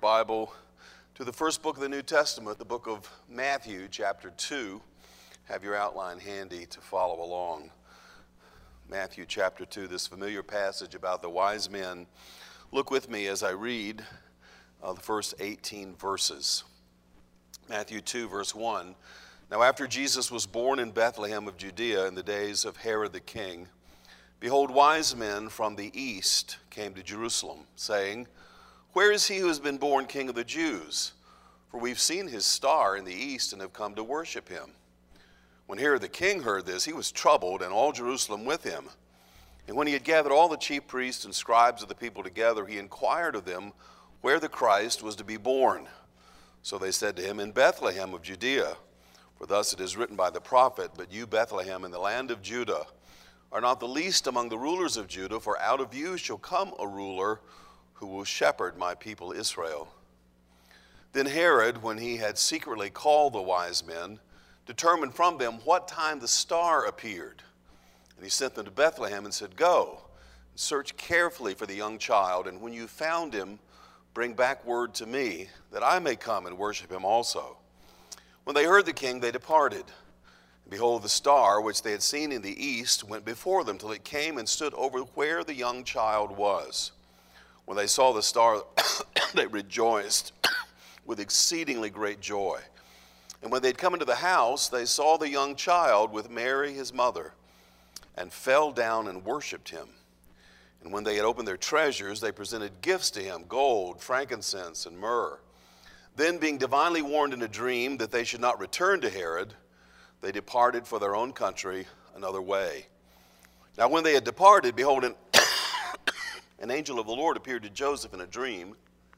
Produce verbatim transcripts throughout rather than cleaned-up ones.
Bible to the first book of the New Testament, the book of Matthew, chapter two. Have your outline handy to follow along. Matthew chapter two, this familiar passage about the wise men. Look with me as I read uh, the first eighteen verses. Matthew two, verse one. Now after Jesus was born in Bethlehem of Judea in the days of Herod the king, behold, wise men from the east came to Jerusalem, saying, Where is he who has been born King of the Jews? For we've seen his star in the east and have come to worship him. When Herod the king heard this, he was troubled, and all Jerusalem with him. And when he had gathered all the chief priests and scribes of the people together, he inquired of them where the Christ was to be born. So they said to him, In Bethlehem of Judea. For thus it is written by the prophet, But you, Bethlehem, in the land of Judah, are not the least among the rulers of Judah, for out of you shall come a ruler who will shepherd my people Israel. Then Herod, when he had secretly called the wise men, determined from them what time the star appeared. And he sent them to Bethlehem and said, Go, and search carefully for the young child, and when you found him, bring back word to me, that I may come and worship him also. When they heard the king, they departed. And behold, the star, which they had seen in the east, went before them till it came and stood over where the young child was. When they saw the star, they rejoiced with exceedingly great joy. And when they had come into the house, they saw the young child with Mary his mother, and fell down and worshipped him. And when they had opened their treasures, they presented gifts to him, gold, frankincense, and myrrh. Then, being divinely warned in a dream that they should not return to Herod, they departed for their own country another way. Now when they had departed, behold, an, an angel of the Lord appeared to Joseph in a dream,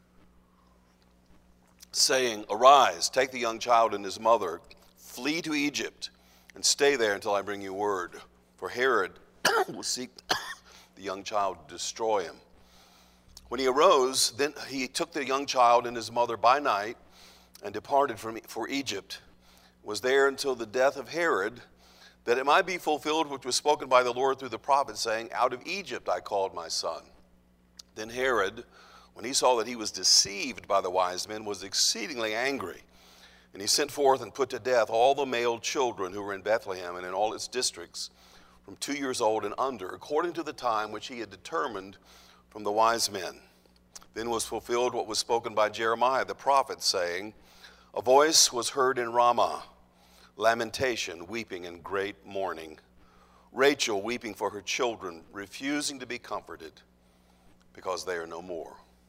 saying, Arise, take the young child and his mother, flee to Egypt, and stay there until I bring you word. For Herod will seek the young child to destroy him. When he arose, then he took the young child and his mother by night and departed from, for Egypt, was there until the death of Herod, that it might be fulfilled which was spoken by the Lord through the prophet, saying, Out of Egypt I called my son. Then Herod, when he saw that he was deceived by the wise men, was exceedingly angry. And he sent forth and put to death all the male children who were in Bethlehem and in all its districts, from two years old and under, according to the time which he had determined from the wise men. Then was fulfilled what was spoken by Jeremiah the prophet, saying, A voice was heard in Ramah, lamentation, weeping, and great mourning. Rachel weeping for her children, refusing to be comforted, because they are no more.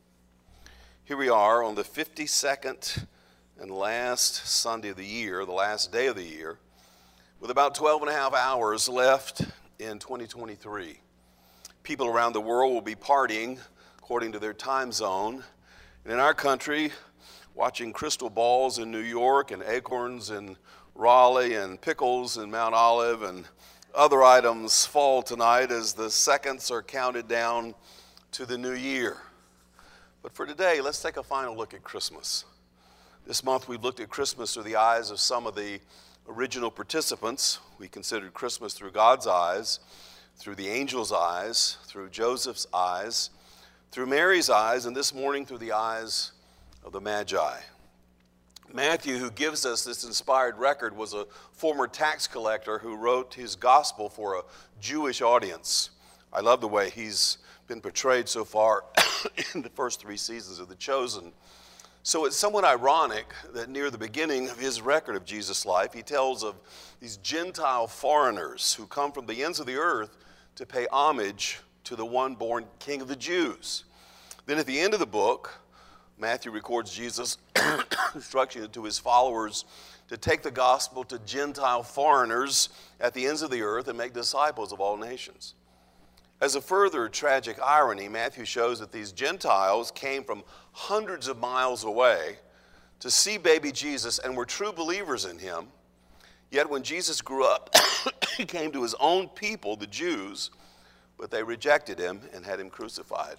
Here we are on the fifty-second and last Sunday of the year, the last day of the year, with about twelve and a half hours left in twenty twenty-three. People around the world will be partying according to their time zone. And in our country, watching crystal balls in New York and acorns in Raleigh and pickles in Mount Olive and other items fall tonight as the seconds are counted down to the new year. But for today, let's take a final look at Christmas. This month we've looked at Christmas through the eyes of some of the original participants. We considered Christmas through God's eyes, through the angel's eyes, through Joseph's eyes, through Mary's eyes, and this morning through the eyes of the Magi. Matthew, who gives us this inspired record, was a former tax collector who wrote his gospel for a Jewish audience. I love the way he's been portrayed so far in the first three seasons of The Chosen. So it's somewhat ironic that near the beginning of his record of Jesus' life, he tells of these Gentile foreigners who come from the ends of the earth to pay homage to the one born King of the Jews. Then at the end of the book, Matthew records Jesus' instruction to his followers to take the gospel to Gentile foreigners at the ends of the earth and make disciples of all nations. As a further tragic irony, Matthew shows that these Gentiles came from hundreds of miles away to see baby Jesus and were true believers in him. Yet when Jesus grew up, he came to his own people, the Jews, but they rejected him and had him crucified.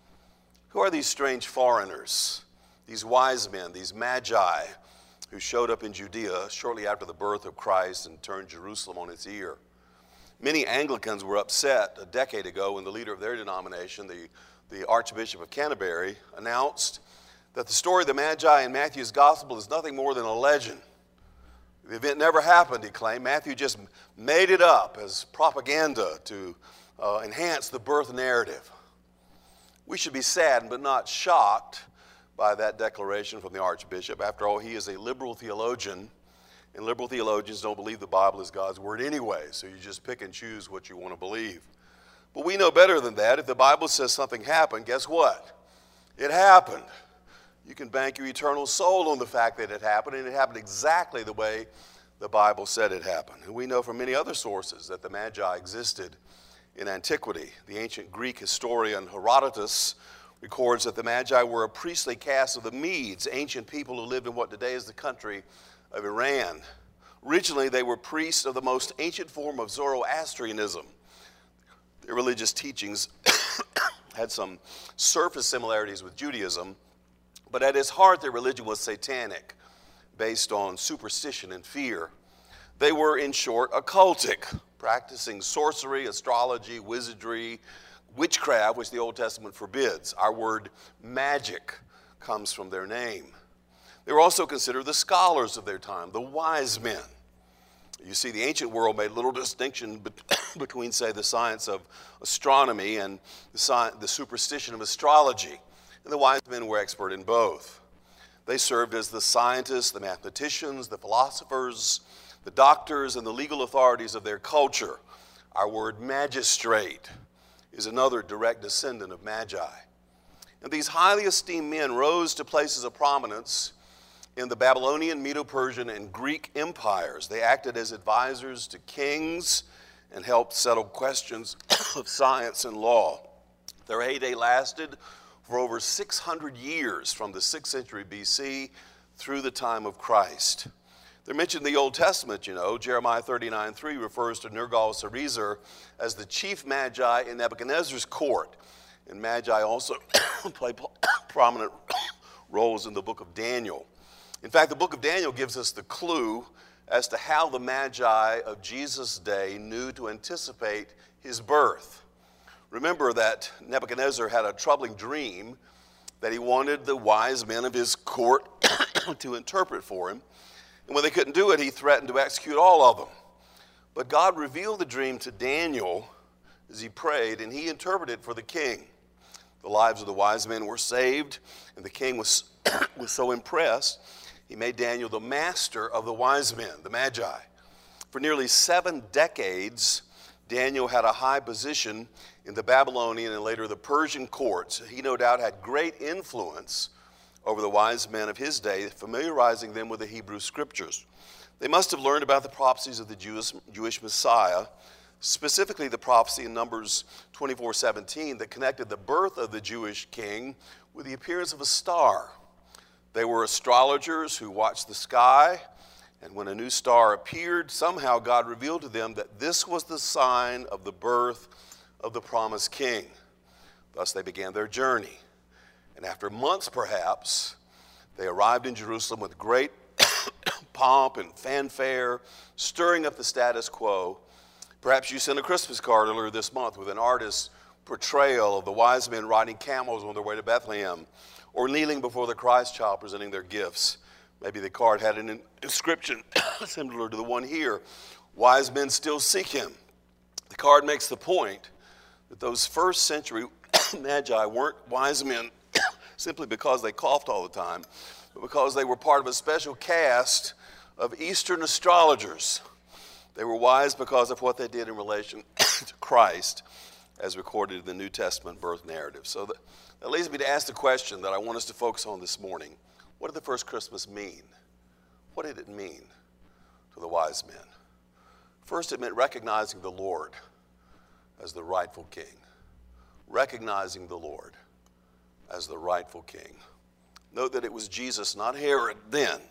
Who are these strange foreigners, these wise men, these magi who showed up in Judea shortly after the birth of Christ and turned Jerusalem on its ear? Many Anglicans were upset a decade ago when the leader of their denomination, the, the Archbishop of Canterbury, announced that the story of the Magi in Matthew's gospel is nothing more than a legend. The event never happened, he claimed. Matthew just made it up as propaganda to uh, enhance the birth narrative. We should be saddened but not shocked by that declaration from the Archbishop. After all, he is a liberal theologian, and liberal theologians don't believe the Bible is God's word anyway, so you just pick and choose what you want to believe. But we know better than that. If the Bible says something happened, guess what? It happened. You can bank your eternal soul on the fact that it happened, and it happened exactly the way the Bible said it happened. And we know from many other sources that the Magi existed in antiquity. The ancient Greek historian Herodotus records that the Magi were a priestly caste of the Medes, ancient people who lived in what today is the country of Iran. Originally, they were priests of the most ancient form of Zoroastrianism. Their religious teachings had some surface similarities with Judaism, but at its heart, their religion was satanic, based on superstition and fear. They were, in short, occultic, practicing sorcery, astrology, wizardry, witchcraft, which the Old Testament forbids. Our word magic comes from their name. They were also considered the scholars of their time, the wise men. You see, the ancient world made little distinction between, say, the science of astronomy and the, sci- the superstition of astrology. And the wise men were expert in both. They served as the scientists, the mathematicians, the philosophers, the doctors, and the legal authorities of their culture. Our word magistrate is another direct descendant of Magi. And these highly esteemed men rose to places of prominence in the Babylonian, Medo-Persian, and Greek empires. They acted as advisors to kings and helped settle questions of science and law. Their heyday lasted for over six hundred years, from the sixth century B C through the time of Christ. They're mentioned in the Old Testament, you know. Jeremiah thirty-nine three refers to Nergal-Sarezer as the chief magi in Nebuchadnezzar's court. And magi also play prominent roles in the book of Daniel. In fact, the book of Daniel gives us the clue as to how the magi of Jesus' day knew to anticipate his birth. Remember that Nebuchadnezzar had a troubling dream that he wanted the wise men of his court to interpret for him. And when they couldn't do it, he threatened to execute all of them. But God revealed the dream to Daniel as he prayed, and he interpreted for the king. The lives of the wise men were saved, and the king was, was so impressed, he made Daniel the master of the wise men, the Magi. For nearly seven decades, Daniel had a high position in the Babylonian and later the Persian courts. He no doubt had great influence over the wise men of his day, familiarizing them with the Hebrew scriptures. They must have learned about the prophecies of the Jewish, Jewish Messiah, specifically the prophecy in Numbers twenty-four seventeen that connected the birth of the Jewish king with the appearance of a star. They were astrologers who watched the sky, and when a new star appeared, somehow God revealed to them that this was the sign of the birth of the promised king. Thus they began their journey. And after months, perhaps, they arrived in Jerusalem with great pomp and fanfare, stirring up the status quo. Perhaps you sent a Christmas card earlier this month with an artist's portrayal of the wise men riding camels on their way to Bethlehem, or kneeling before the Christ child presenting their gifts. Maybe the card had an inscription similar to the one here: wise men still seek him. The card makes the point that those first century magi weren't wise men simply because they coughed all the time, but because they were part of a special caste of Eastern astrologers. They were wise because of what they did in relation to Christ, as recorded in the New Testament birth narrative. So that, that leads me to ask the question that I want us to focus on this morning. What did the first Christmas mean? What did it mean to the wise men? First, it meant recognizing the Lord as the rightful king. Recognizing the Lord as the rightful king. Note that it was Jesus, not Herod, then.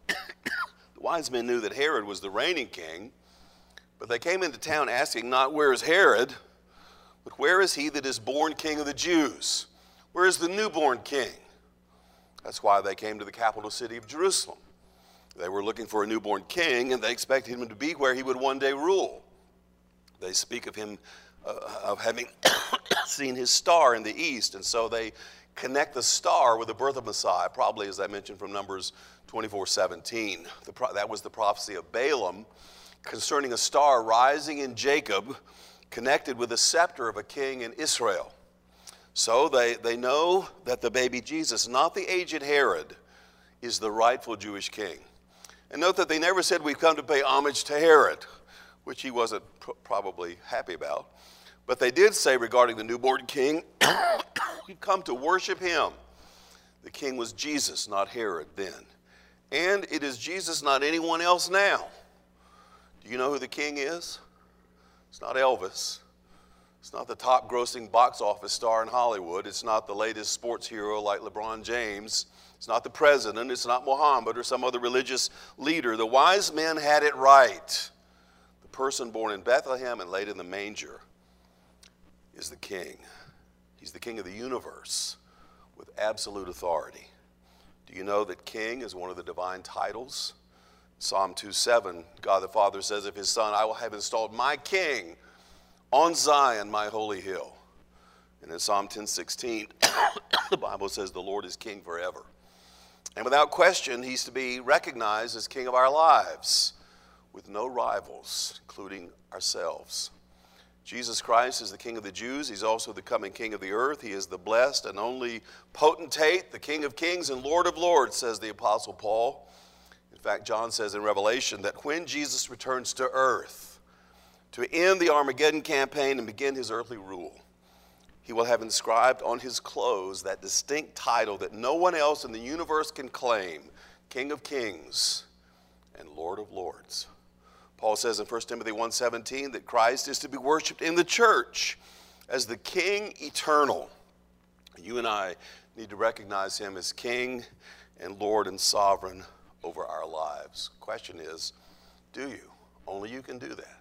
The wise men knew that Herod was the reigning king, but they came into town asking not where is Herod, but where is he that is born king of the Jews? Where is the newborn king? That's why they came to the capital city of Jerusalem. They were looking for a newborn king, and they expected him to be where he would one day rule. They speak of him, uh, of having seen his star in the east, and so they connect the star with the birth of Messiah, probably, as I mentioned, from Numbers twenty-four seventeen. The pro- that was the prophecy of Balaam concerning a star rising in Jacob, connected with the scepter of a king in Israel. So they, they know that the baby Jesus, not the aged Herod, is the rightful Jewish king. And note that they never said we've come to pay homage to Herod, which he wasn't pr- probably happy about. But they did say regarding the newborn king, we've come to worship him. The king was Jesus, not Herod then. And it is Jesus, not anyone else now. Do you know who the king is? It's not Elvis. It's not the top grossing box office star in Hollywood. It's not the latest sports hero like LeBron James. It's not the president. It's not Muhammad or some other religious leader. The wise men had it right. The person born in Bethlehem and laid in the manger is the king. He's the king of the universe with absolute authority. Do you know that king is one of the divine titles? Psalm two seven, God the Father says of his Son, I will have installed my king on Zion, my holy hill. And in Psalm ten sixteen, the Bible says the Lord is king forever. And without question, he's to be recognized as king of our lives with no rivals, including ourselves. Jesus Christ is the King of the Jews. He's also the coming King of the earth. He is the blessed and only potentate, the King of kings and Lord of lords, says the Apostle Paul. In fact, John says in Revelation that when Jesus returns to earth to end the Armageddon campaign and begin his earthly rule, he will have inscribed on his clothes that distinct title that no one else in the universe can claim, King of kings and Lord of lords. Paul says in First Timothy one seventeen that Christ is to be worshiped in the church as the King eternal. You and I need to recognize him as King and Lord and sovereign over our lives. Question is, do you? Only you can do that.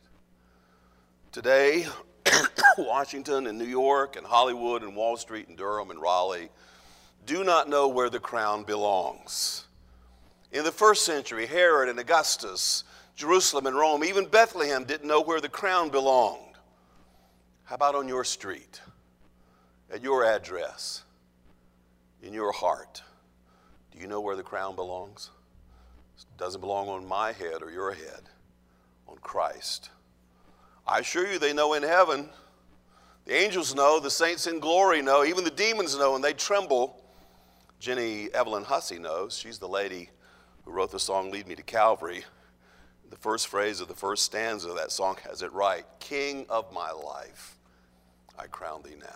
Today, Washington and New York and Hollywood and Wall Street and Durham and Raleigh do not know where the crown belongs. In the first century, Herod and Augustus, Jerusalem and Rome, even Bethlehem didn't know where the crown belonged. How about on your street, at your address, in your heart? Do you know where the crown belongs? It doesn't belong on my head or your head, on Christ. I assure you they know in heaven. The angels know, the saints in glory know, even the demons know, and they tremble. Jenny Evelyn Hussey knows. She's the lady who wrote the song, Lead Me to Calvary. The first phrase of the first stanza of that song has it right. King of my life, I crown thee now.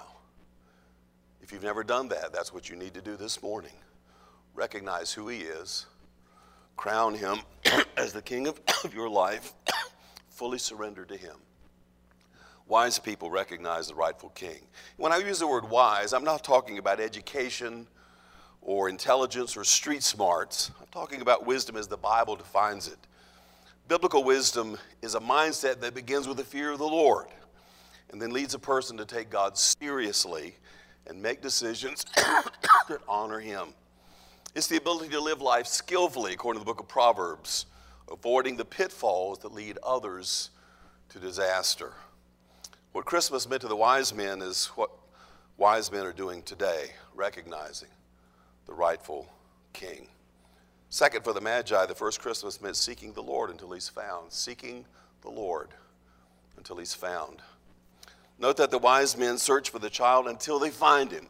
If you've never done that, that's what you need to do this morning. Recognize who he is. Crown him as the king of, of your life. Fully surrender to him. Wise people recognize the rightful king. When I use the word wise, I'm not talking about education or intelligence or street smarts. I'm talking about wisdom as the Bible defines it. Biblical wisdom is a mindset that begins with the fear of the Lord and then leads a person to take God seriously and make decisions that honor him. It's the ability to live life skillfully, according to the book of Proverbs, avoiding the pitfalls that lead others to disaster. What Christmas meant to the wise men is what wise men are doing today, recognizing the rightful king. Second, for the Magi, the first Christmas meant seeking the Lord until he's found. Seeking the Lord until he's found. Note that the wise men search for the child until they find him.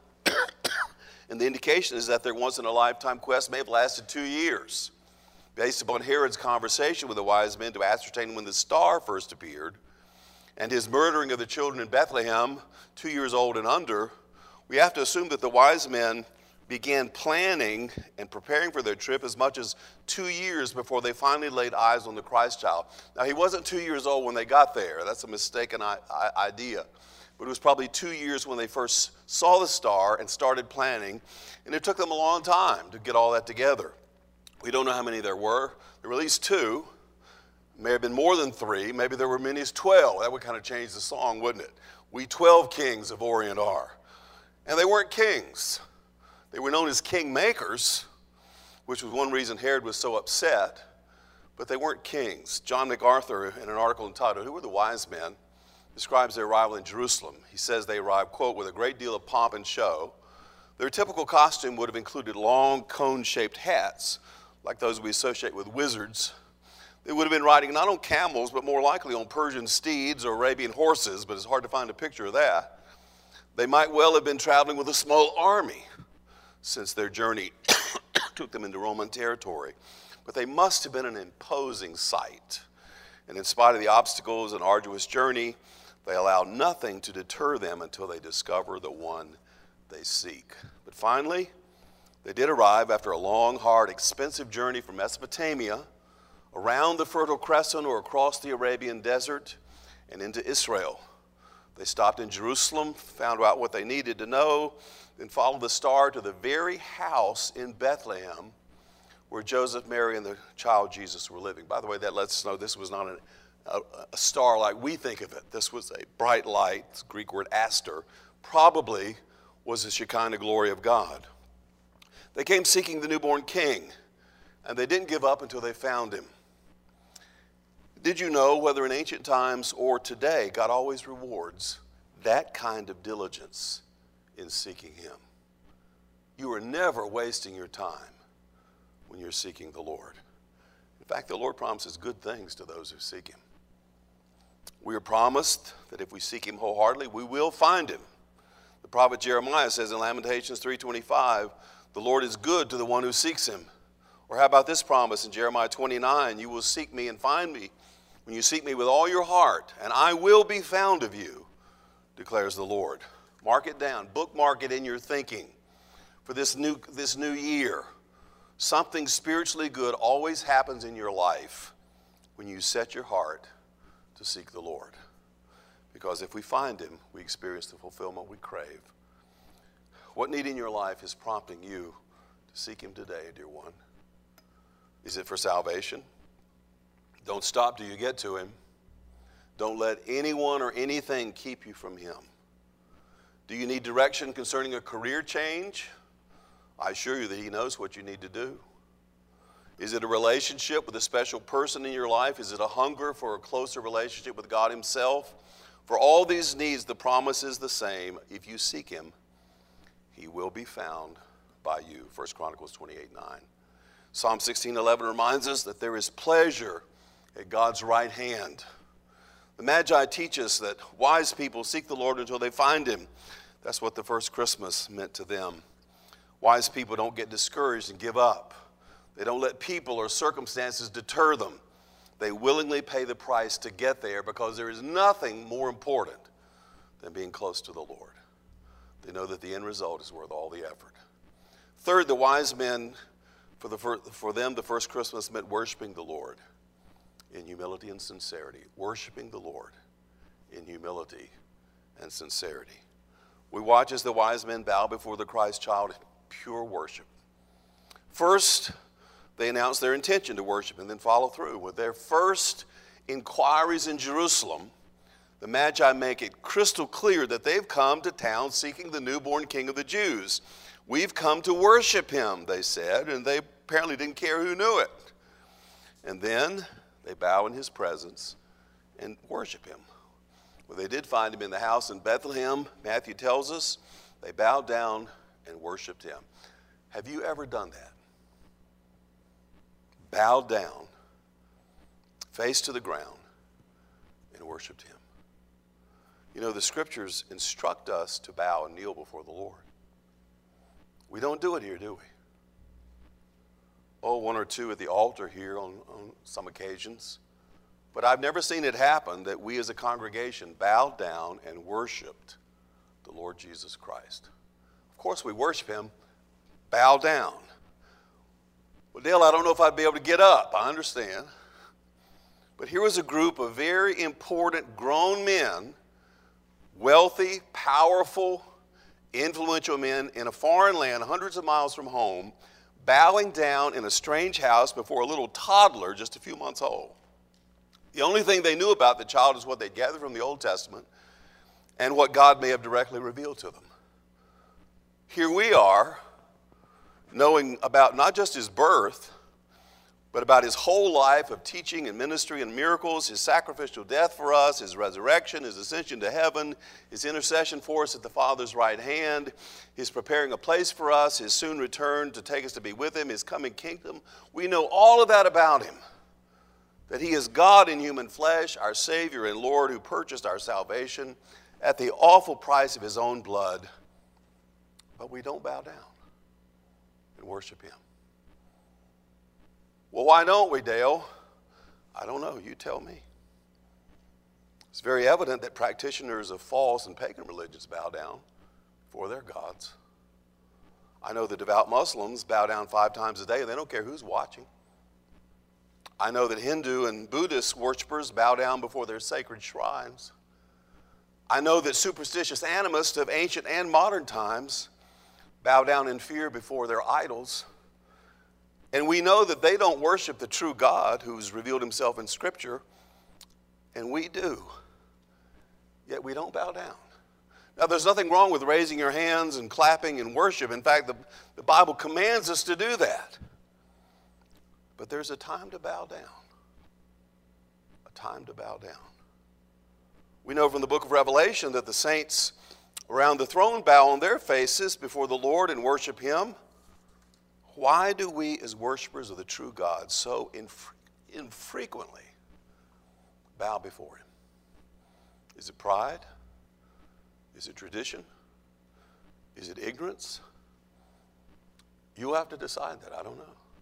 And the indication is that their once-in-a-lifetime quest may have lasted two years. Based upon Herod's conversation with the wise men to ascertain when the star first appeared, and his murdering of the children in Bethlehem, two years old and under, we have to assume that the wise men began planning and preparing for their trip as much as two years before they finally laid eyes on the Christ child. Now, he wasn't two years old when they got there. That's a mistaken idea. But it was probably two years when they first saw the star and started planning, and it took them a long time to get all that together. We don't know how many there were. There were at least two. May have been more than three. Maybe there were many as twelve. That would kind of change the song, wouldn't it? We twelve kings of Orient are. And they weren't kings. They were known as kingmakers, which was one reason Herod was so upset, but they weren't kings. John MacArthur, in an article entitled, Who Were the Wise Men?, describes their arrival in Jerusalem. He says they arrived, quote, with a great deal of pomp and show. Their typical costume would have included long cone-shaped hats, like those we associate with wizards. They would have been riding not on camels, but more likely on Persian steeds or Arabian horses, but it's hard to find a picture of that. They might well have been traveling with a small army, since their journey took them into Roman territory. But they must have been an imposing sight. And in spite of the obstacles and arduous journey, they allow nothing to deter them until they discover the one they seek. But finally, they did arrive after a long, hard, expensive journey from Mesopotamia, around the Fertile Crescent or across the Arabian desert and into Israel. They stopped in Jerusalem, found out what they needed to know, then followed the star to the very house in Bethlehem where Joseph, Mary, and the child Jesus were living. By the way, that lets us know this was not a, a, a star like we think of it. This was a bright light, Greek word aster, probably was the Shekinah glory of God. They came seeking the newborn king, and they didn't give up until they found him. Did you know, whether in ancient times or today, God always rewards that kind of diligence in seeking him? You are never wasting your time when you're seeking the Lord. In fact, the Lord promises good things to those who seek him. We are promised that if we seek him wholeheartedly, we will find him. The prophet Jeremiah says in Lamentations three twenty-five, the Lord is good to the one who seeks him. Or how about this promise in Jeremiah twenty-nine, you will seek me and find me when you seek me with all your heart, and I will be found of you, declares the Lord. Mark it down, bookmark it in your thinking for this new, this new year. Something spiritually good always happens in your life when you set your heart to seek the Lord. Because if we find him, we experience the fulfillment we crave. What need in your life is prompting you to seek him today, dear one? Is it for salvation? Don't stop till you get to him. Don't let anyone or anything keep you from him. Do you need direction concerning a career change? I assure you that he knows what you need to do. Is it a relationship with a special person in your life? Is it a hunger for a closer relationship with God himself? For all these needs, the promise is the same. If you seek him, he will be found by you. First Chronicles twenty-eight nine. Psalm sixteen eleven reminds us that there is pleasure at God's right hand. The Magi teach us that wise people seek the Lord until they find him. That's what the first Christmas meant to them. Wise people don't get discouraged and give up. They don't let people or circumstances deter them. They willingly pay the price to get there because there is nothing more important than being close to the Lord. They know that the end result is worth all the effort. Third, the wise men, for, the, for them, the first Christmas meant worshiping the Lord in humility and sincerity. Worshiping the Lord in humility and sincerity. We watch as the wise men bow before the Christ child in pure worship. First, they announce their intention to worship and then follow through. With their first inquiries in Jerusalem, the Magi make it crystal clear that they've come to town seeking the newborn King of the Jews. We've come to worship him, they said, and they apparently didn't care who knew it. And then they bow in his presence and worship him. Well, they did find him in the house in Bethlehem. Matthew tells us they bowed down and worshiped him. Have you ever done that? Bowed down, face to the ground, and worshiped him. You know, the scriptures instruct us to bow and kneel before the Lord. We don't do it here, do we? Oh, one or two at the altar here on, on some occasions. But I've never seen it happen that we as a congregation bowed down and worshiped the Lord Jesus Christ. Of course, we worship him, bow down. Well, Dale, I don't know if I'd be able to get up. I understand. But here was a group of very important grown men, wealthy, powerful, influential men in a foreign land, hundreds of miles from home, bowing down in a strange house before a little toddler just a few months old. The only thing they knew about the child is what they'd gathered from the Old Testament and what God may have directly revealed to them. Here we are, knowing about not just his birth, but about his whole life of teaching and ministry and miracles, his sacrificial death for us, his resurrection, his ascension to heaven, his intercession for us at the Father's right hand, his preparing a place for us, his soon return to take us to be with him, his coming kingdom. We know all of that about him, that he is God in human flesh, our Savior and Lord who purchased our salvation at the awful price of his own blood. But we don't bow down and worship him. Well, why don't we, Dale? I don't know. You tell me. It's very evident that practitioners of false and pagan religions bow down before their gods. I know the devout Muslims bow down five times a day, and they don't care who's watching. I know that Hindu and Buddhist worshipers bow down before their sacred shrines. I know that superstitious animists of ancient and modern times bow down in fear before their idols. And we know that they don't worship the true God who's revealed himself in Scripture, and we do. Yet we don't bow down. Now, there's nothing wrong with raising your hands and clapping and worship. In fact, the, the Bible commands us to do that. But there's a time to bow down. A time to bow down. We know from the book of Revelation that the saints around the throne bow on their faces before the Lord and worship him. Why do we as worshipers of the true God so infre- infrequently bow before him? Is it pride? Is it tradition? Is it ignorance? You'll have to decide that. I don't know.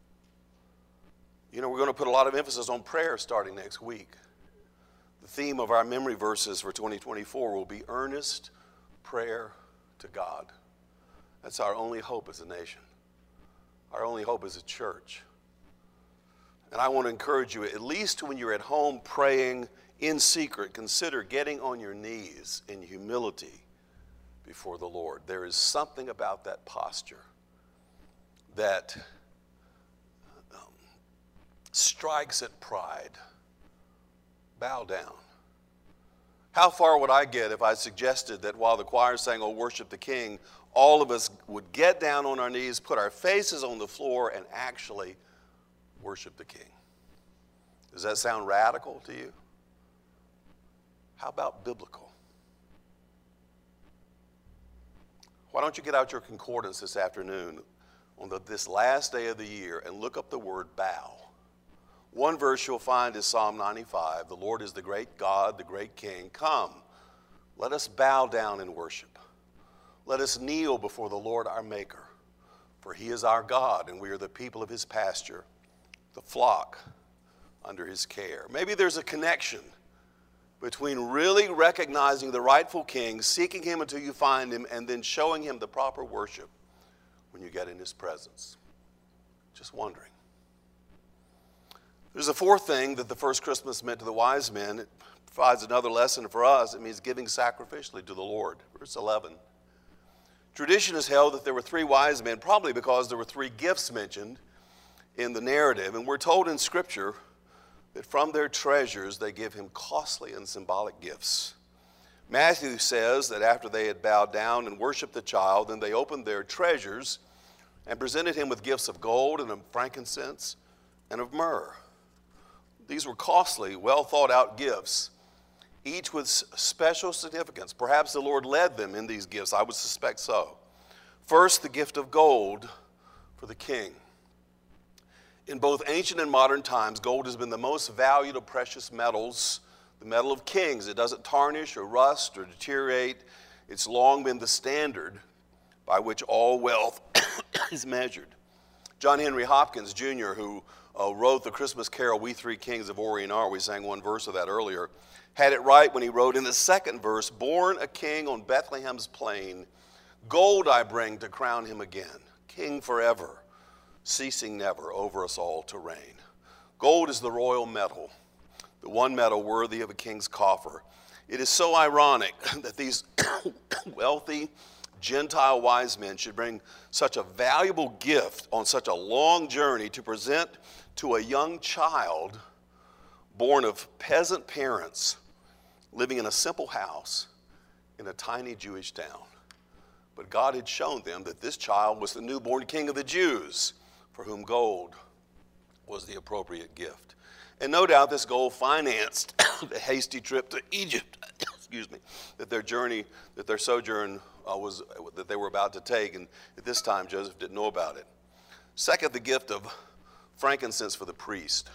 You know, we're going to put a lot of emphasis on prayer starting next week. The theme of our memory verses for twenty twenty-four will be earnest prayer to God. That's our only hope as a nation. Our only hope as a church. And I want to encourage you, at least when you're at home praying in secret, consider getting on your knees in humility before the Lord. There is something about that posture that um, strikes at pride. Bow down. How far would I get if I suggested that while the choir sang, "Oh, worship the King," all of us would get down on our knees, put our faces on the floor, and actually worship the King? Does that sound radical to you? How about biblical? Why don't you get out your concordance this afternoon on the, this last day of the year and look up the word bow? One verse you'll find is Psalm ninety-five. The Lord is the great God, the great King. Come, let us bow down and worship. Let us kneel before the Lord our Maker, for he is our God, and we are the people of his pasture, the flock under his care. Maybe there's a connection between really recognizing the rightful King, seeking him until you find him, and then showing him the proper worship when you get in his presence. Just wondering. There's a fourth thing that the first Christmas meant to the wise men. It provides another lesson for us. It means giving sacrificially to the Lord. Verse eleven. Tradition has held that there were three wise men, probably because there were three gifts mentioned in the narrative. And we're told in Scripture that from their treasures they give him costly and symbolic gifts. Matthew says that after they had bowed down and worshiped the child, then they opened their treasures and presented him with gifts of gold and of frankincense and of myrrh. These were costly, well thought out gifts, each with special significance. Perhaps the Lord led them in these gifts. I would suspect so. First, the gift of gold for the king. In both ancient and modern times, gold has been the most valued of precious metals, the metal of kings. It doesn't tarnish or rust or deteriorate. It's long been the standard by which all wealth is measured. John Henry Hopkins, Junior, who uh, wrote the Christmas carol, "We Three Kings of Orient Are," we sang one verse of that earlier, had it right when he wrote in the second verse, "Born a king on Bethlehem's plain, gold I bring to crown him again, king forever, ceasing never over us all to reign." Gold is the royal metal, the one metal worthy of a king's coffer. It is so ironic that these wealthy Gentile wise men should bring such a valuable gift on such a long journey to present to a young child born of peasant parents living in a simple house in a tiny Jewish town. But God had shown them that this child was the newborn king of the Jews, for whom gold was the appropriate gift. And no doubt this goal financed the hasty trip to Egypt, excuse me, that their journey, that their sojourn uh, was, that they were about to take. And at this time, Joseph didn't know about it. Second, the gift of frankincense for the priest.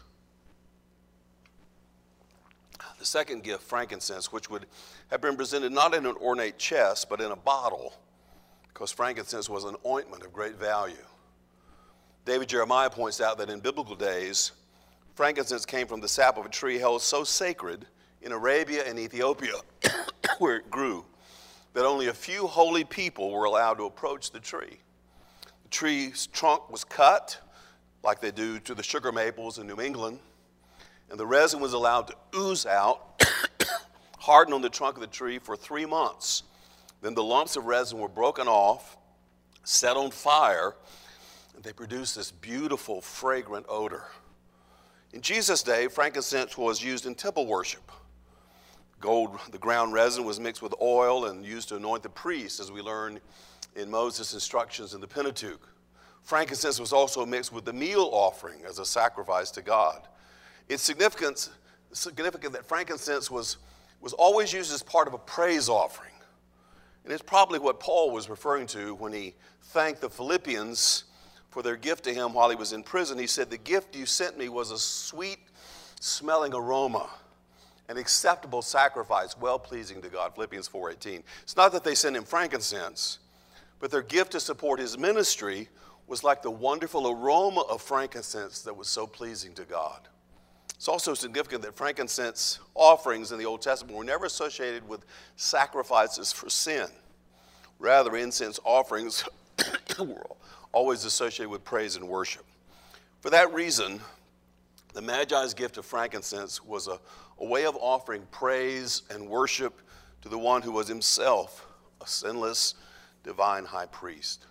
The second gift, frankincense, which would have been presented not in an ornate chest, but in a bottle, because frankincense was an ointment of great value. David Jeremiah points out that in biblical days, frankincense came from the sap of a tree held so sacred in Arabia and Ethiopia, where it grew, that only a few holy people were allowed to approach the tree. The tree's trunk was cut, like they do to the sugar maples in New England, and the resin was allowed to ooze out, harden on the trunk of the tree for three months. Then the lumps of resin were broken off, set on fire, and they produced this beautiful, fragrant odor. In Jesus' day, frankincense was used in temple worship. Gold, the ground resin was mixed with oil and used to anoint the priests, as we learn in Moses' instructions in the Pentateuch. Frankincense was also mixed with the meal offering as a sacrifice to God. It's significant, significant that frankincense was, was always used as part of a praise offering. And it's probably what Paul was referring to when he thanked the Philippians for their gift to him while he was in prison. He said, "The gift you sent me was a sweet-smelling aroma, an acceptable sacrifice, well-pleasing to God." Philippians four eighteen. It's not that they sent him frankincense, but their gift to support his ministry was like the wonderful aroma of frankincense that was so pleasing to God. It's also significant that frankincense offerings in the Old Testament were never associated with sacrifices for sin. Rather, incense offerings were always associated with praise and worship. For that reason, the Magi's gift of frankincense was a, a way of offering praise and worship to the one who was himself a sinless, divine high priest.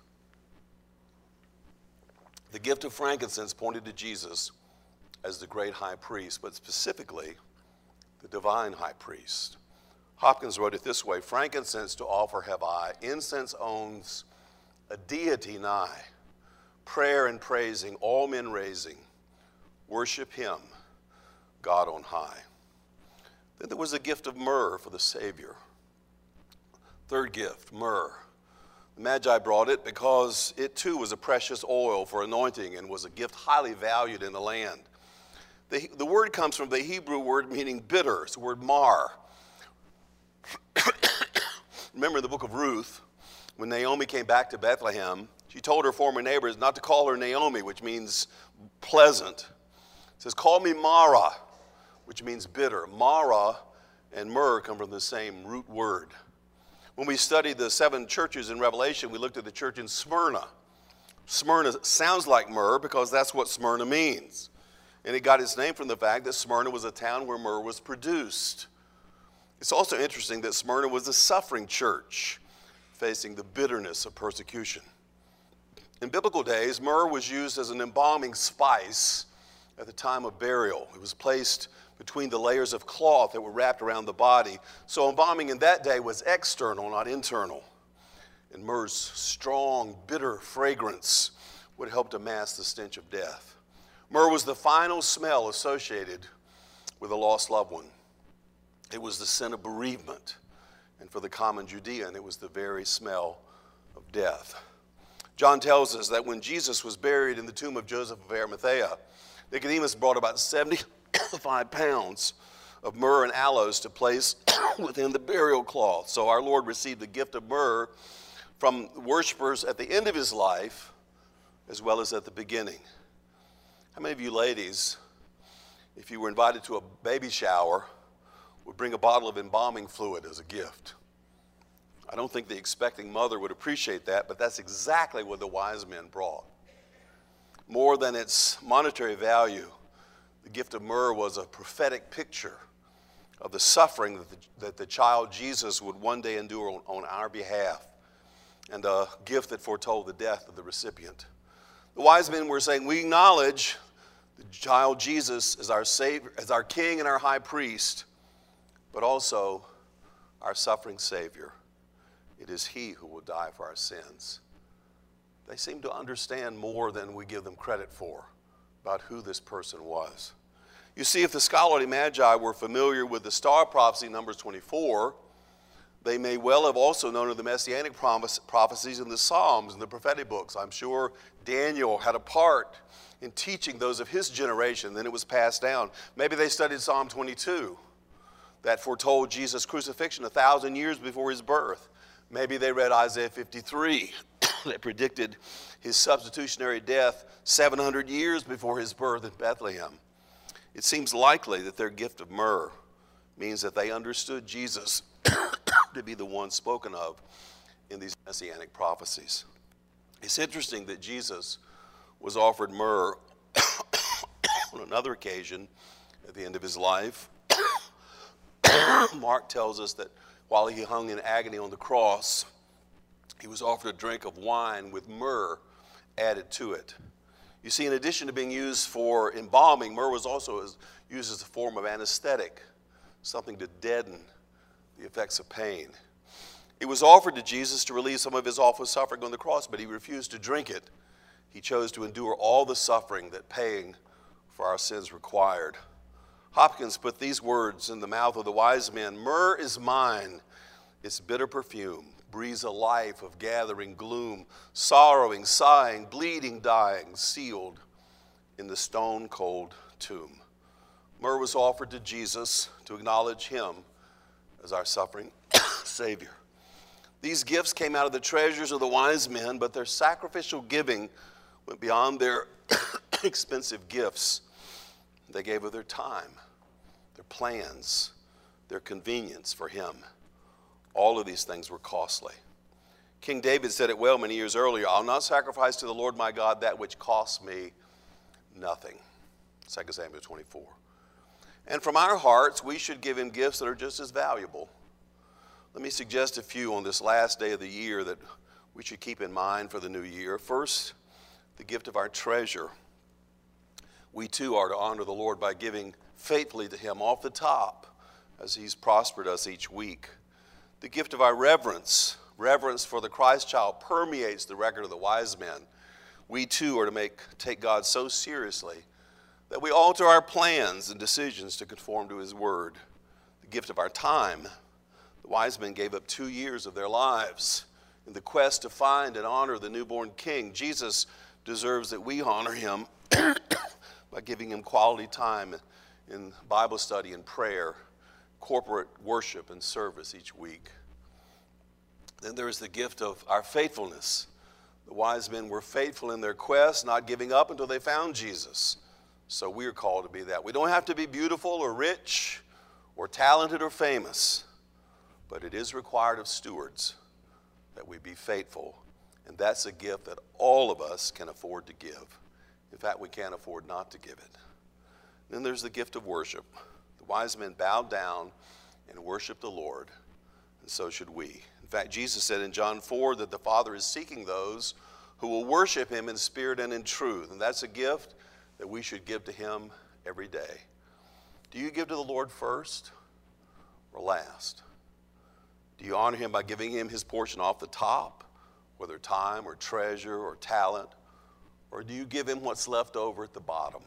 The gift of frankincense pointed to Jesus as the great high priest, but specifically the divine high priest. Hopkins wrote it this way: "Frankincense to offer have I, incense owns a deity nigh, prayer and praising, all men raising, worship him, God on high." Then there was a gift of myrrh for the Savior. Third gift, myrrh. The Magi brought it because it too was a precious oil for anointing and was a gift highly valued in the land. The, the word comes from the Hebrew word meaning bitter. It's the word mar. Remember in the book of Ruth, when Naomi came back to Bethlehem, she told her former neighbors not to call her Naomi, which means pleasant. It says, "Call me Mara," which means bitter. Mara and myrrh come from the same root word. When we studied the seven churches in Revelation, we looked at the church in Smyrna. Smyrna sounds like myrrh because that's what Smyrna means. And it got its name from the fact that Smyrna was a town where myrrh was produced. It's also interesting that Smyrna was a suffering church facing the bitterness of persecution. In biblical days, myrrh was used as an embalming spice at the time of burial. It was placed between the layers of cloth that were wrapped around the body. So embalming in that day was external, not internal. And myrrh's strong, bitter fragrance would help to mask the stench of death. Myrrh was the final smell associated with a lost loved one. It was the scent of bereavement. And for the common Judean, it was the very smell of death. John tells us that when Jesus was buried in the tomb of Joseph of Arimathea, Nicodemus brought about seventy-five pounds of myrrh and aloes to place within the burial cloth. So our Lord received the gift of myrrh from worshipers at the end of his life as well as at the beginning. How many of you ladies, if you were invited to a baby shower, would bring a bottle of embalming fluid as a gift? I don't think the expecting mother would appreciate that, but that's exactly what the wise men brought. More than its monetary value, the gift of myrrh was a prophetic picture of the suffering that the, that the child Jesus would one day endure on, on our behalf, and a gift that foretold the death of the recipient. The wise men were saying, we acknowledge the child Jesus as our Savior, as our King and our High Priest, but also our suffering Savior. It is He who will die for our sins. They seem to understand more than we give them credit for about who this person was. You see, if the scholarly magi were familiar with the star prophecy, Numbers twenty-four, they may well have also known of the messianic promise, prophecies in the Psalms and the prophetic books. I'm sure Daniel had a part in teaching those of his generation, then it was passed down. Maybe they studied Psalm twenty-two that foretold Jesus' crucifixion a thousand years before his birth. Maybe they read Isaiah fifty-three that predicted his substitutionary death seven hundred years before his birth in Bethlehem. It seems likely that their gift of myrrh means that they understood Jesus to be the one spoken of in these messianic prophecies. It's interesting that Jesus was offered myrrh on another occasion at the end of his life. Mark tells us that while he hung in agony on the cross, he was offered a drink of wine with myrrh added to it. You see, in addition to being used for embalming, myrrh was also used as a form of anesthetic, something to deaden the effects of pain. It was offered to Jesus to relieve some of his awful suffering on the cross, but he refused to drink it. He chose to endure all the suffering that paying for our sins required. Hopkins put these words in the mouth of the wise men: "Myrrh is mine, its bitter perfume breathes a life of gathering gloom, sorrowing, sighing, bleeding, dying, sealed in the stone-cold tomb." Myrrh was offered to Jesus to acknowledge him as our suffering Savior. These gifts came out of the treasures of the wise men, but their sacrificial giving went beyond their expensive gifts. They gave of their time, their plans, their convenience for him. All of these things were costly. King David said it well many years earlier: "I'll not sacrifice to the Lord my God that which costs me nothing." Second Samuel twenty-four. And from our hearts, we should give him gifts that are just as valuable. Let me suggest a few on this last day of the year that we should keep in mind for the new year. First, the gift of our treasure. We too are to honor the Lord by giving faithfully to him off the top as he's prospered us each week. The gift of our reverence. Reverence for the Christ child permeates the record of the wise men. We too are to make, take God so seriously that we alter our plans and decisions to conform to his word. The gift of our time. The wise men gave up two years of their lives in the quest to find and honor the newborn king. Jesus deserves that we honor him by giving him quality time in Bible study and prayer, corporate worship and service each week. Then there is the gift of our faithfulness. The wise men were faithful in their quest, not giving up until they found Jesus. So we are called to be that. We don't have to be beautiful or rich or talented or famous, but it is required of stewards that we be faithful. And that's a gift that all of us can afford to give. In fact, we can't afford not to give it. Then there's the gift of worship. The wise men bowed down and worshiped the Lord, and so should we. In fact, Jesus said in John four that the Father is seeking those who will worship him in spirit and in truth. And that's a gift that we should give to him every day. Do you give to the Lord first or last? Do you honor him by giving him his portion off the top, whether time or treasure or talent? Or do you give him what's left over at the bottom?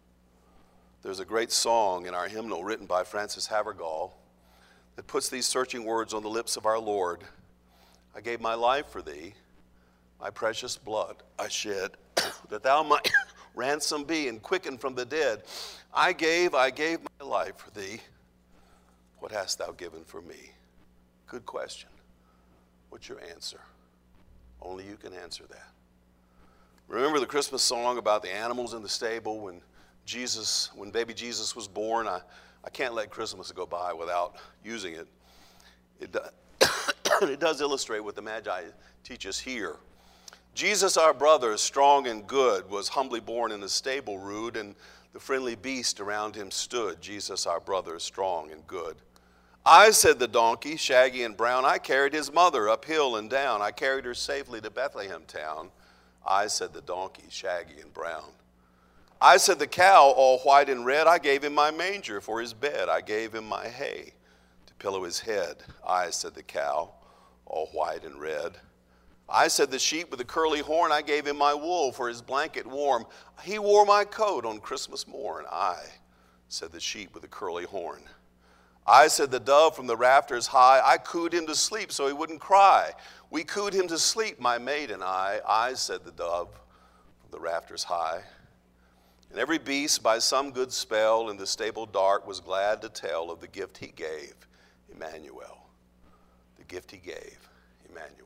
There's a great song in our hymnal written by Francis Havergal that puts these searching words on the lips of our Lord. "I gave my life for thee, my precious blood I shed, that thou might ransom be and quicken from the dead. I gave, I gave my life for thee. What hast thou given for me?" Good question. What's your answer? Only you can answer that. Remember the Christmas song about the animals in the stable when Jesus, when baby Jesus was born? I, I can't let Christmas go by without using it. It, do, it does illustrate what the Magi teach us here. Jesus, our brother, strong and good, was humbly born in a stable rude, and the friendly beast around him stood. Jesus, our brother, strong and good. I, said the donkey, shaggy and brown, I carried his mother up hill and down. I carried her safely to Bethlehem town. I, said the donkey, shaggy and brown. I, said the cow, all white and red, I gave him my manger for his bed. I gave him my hay to pillow his head. I, said the cow, all white and red. I said the sheep with the curly horn, I gave him my wool for his blanket warm. He wore my coat on Christmas morn. I said the sheep with the curly horn. I said the dove from the rafters high, I cooed him to sleep so he wouldn't cry. We cooed him to sleep, my maid and I. I said the dove from the rafters high. And every beast by some good spell in the stable dark was glad to tell of the gift he gave, Emmanuel. The gift he gave, Emmanuel.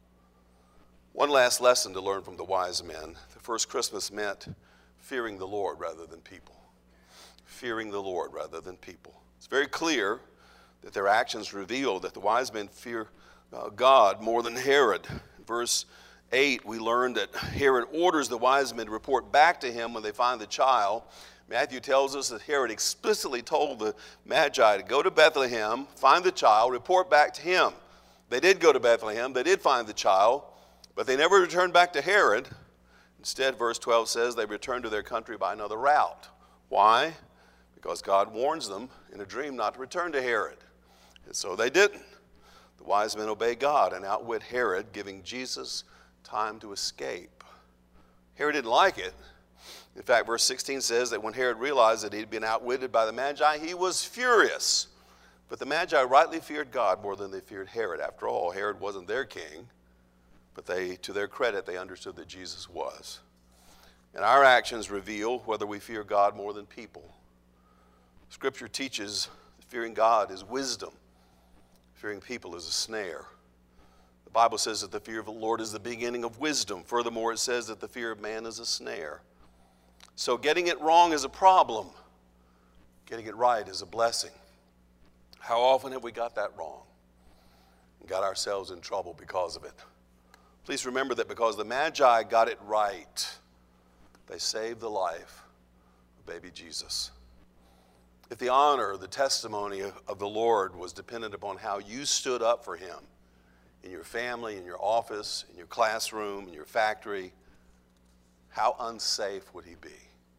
One last lesson to learn from the wise men. The first Christmas meant fearing the Lord rather than people. Fearing the Lord rather than people. It's very clear that their actions reveal that the wise men fear uh, God more than Herod. In verse eight, we learn that Herod orders the wise men to report back to him when they find the child. Matthew tells us that Herod explicitly told the Magi to go to Bethlehem, find the child, report back to him. They did go to Bethlehem. They did find the child. But they never returned back to Herod. Instead, verse twelve says they returned to their country by another route. Why? Because God warns them in a dream not to return to Herod. And so they didn't. The wise men obey God and outwit Herod, giving Jesus time to escape. Herod didn't like it. In fact, verse sixteen says that when Herod realized that he'd been outwitted by the Magi, he was furious. But the Magi rightly feared God more than they feared Herod. After all, Herod wasn't their king. But they, to their credit, they understood that Jesus was. And our actions reveal whether we fear God more than people. Scripture teaches that fearing God is wisdom. Fearing people is a snare. The Bible says that the fear of the Lord is the beginning of wisdom. Furthermore, it says that the fear of man is a snare. So getting it wrong is a problem. Getting it right is a blessing. How often have we got that wrong and got ourselves in trouble because of it? Please remember that because the Magi got it right, they saved the life of baby Jesus. If the honor, the testimony of, of the Lord was dependent upon how you stood up for him in your family, in your office, in your classroom, in your factory, how unsafe would he be?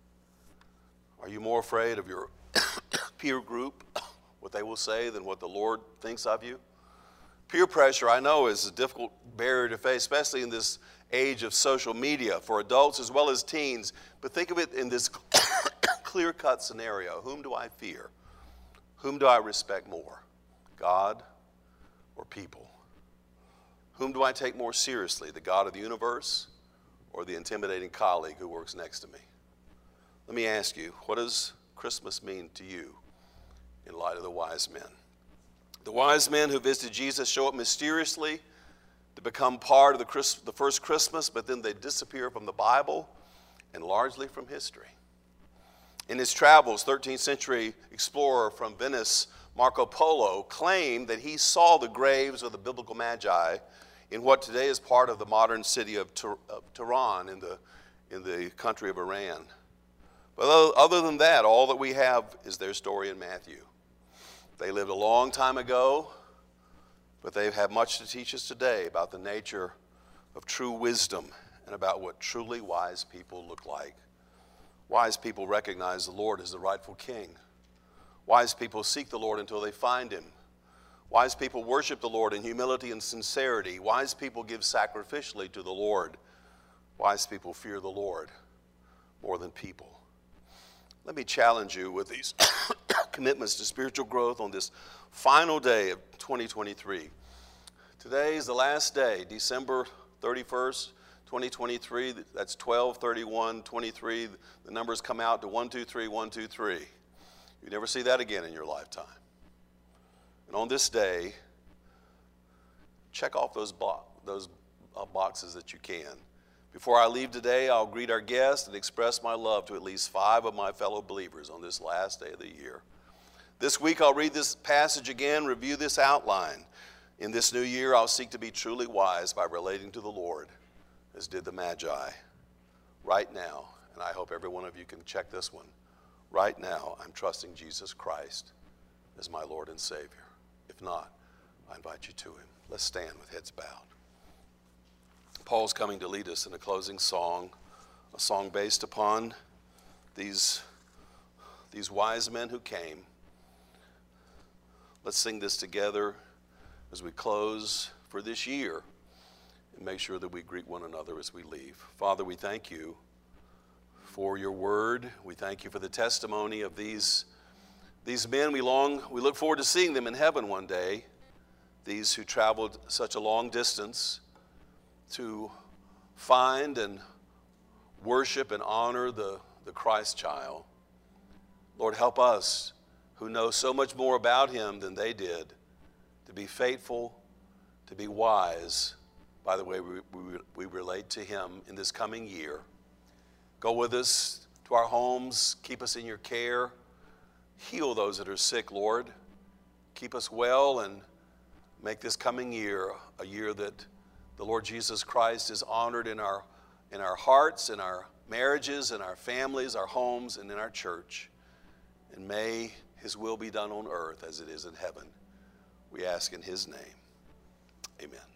Are you more afraid of your peer group, what they will say, than what the Lord thinks of you? Peer pressure, I know, is a difficult barrier to face, especially in this age of social media for adults as well as teens. But think of it in this clear-cut scenario. Whom do I fear? Whom do I respect more? God or people? Whom do I take more seriously, the God of the universe or the intimidating colleague who works next to me? Let me ask you, what does Christmas mean to you in light of the wise men? The wise men who visited Jesus show up mysteriously to become part of the, Christ, the first Christmas, but then they disappear from the Bible and largely from history. In his travels, thirteenth century explorer from Venice, Marco Polo, claimed that he saw the graves of the biblical Magi in what today is part of the modern city of Tehran in the, in the country of Iran. But other than that, all that we have is their story in Matthew. They lived a long time ago, but they have much to teach us today about the nature of true wisdom and about what truly wise people look like. Wise people recognize the Lord as the rightful king. Wise people seek the Lord until they find him. Wise people worship the Lord in humility and sincerity. Wise people give sacrificially to the Lord. Wise people fear the Lord more than people. Let me challenge you with these commitments to spiritual growth on this final day of twenty twenty-three. Today is the last day, December thirty-first, twenty twenty-three. That's twelve thirty-one twenty-three. The numbers come out to one two three one two three. You never see that again in your lifetime. And on this day, check off those, bo- those uh, boxes that you can. Before I leave today, I'll greet our guests and express my love to at least five of my fellow believers on this last day of the year. This week, I'll read this passage again, review this outline. In this new year, I'll seek to be truly wise by relating to the Lord, as did the Magi. Right now, and I hope every one of you can check this one, right now, I'm trusting Jesus Christ as my Lord and Savior. If not, I invite you to him. Let's stand with heads bowed. Paul's coming to lead us in a closing song, a song based upon these, these wise men who came. Let's sing this together as we close for this year and make sure that we greet one another as we leave. Father, we thank you for your word. We thank you for the testimony of these, these men. We long, we look forward to seeing them in heaven one day, these who traveled such a long distance to find and worship and honor the, the Christ child. Lord, help us who know so much more about him than they did to be faithful, to be wise by the way we, we, we relate to him in this coming year. Go with us to our homes. Keep us in your care. Heal those that are sick, Lord. Keep us well and make this coming year a year that the Lord Jesus Christ is honored in our, in our hearts, in our marriages, in our families, our homes, and in our church. And may his will be done on earth as it is in heaven. We ask in his name. Amen.